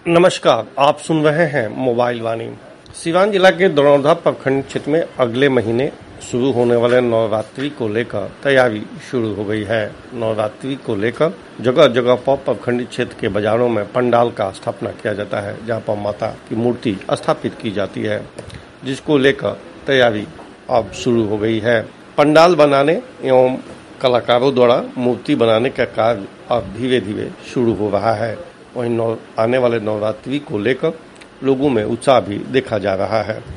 नमस्कार, आप सुन रहे हैं मोबाइल वाणी। सिवान जिला के दरौंधा प्रखंड क्षेत्र में अगले महीने शुरू होने वाले नवरात्रि को लेकर तैयारी शुरू हो गई है। नवरात्रि को लेकर जगह जगह पर प्रखंड क्षेत्र के बाजारों में पंडाल का स्थापना किया जाता है, जहां पर माता की मूर्ति स्थापित की जाती है, जिसको लेकर तैयारी अब शुरू हो गई है। पंडाल बनाने एवं कलाकारों द्वारा मूर्ति बनाने का कार्य अब धीरे धीरे शुरू हो रहा है। वहीं आने वाले नवरात्रि को लेकर लोगों में उत्साह भी देखा जा रहा है।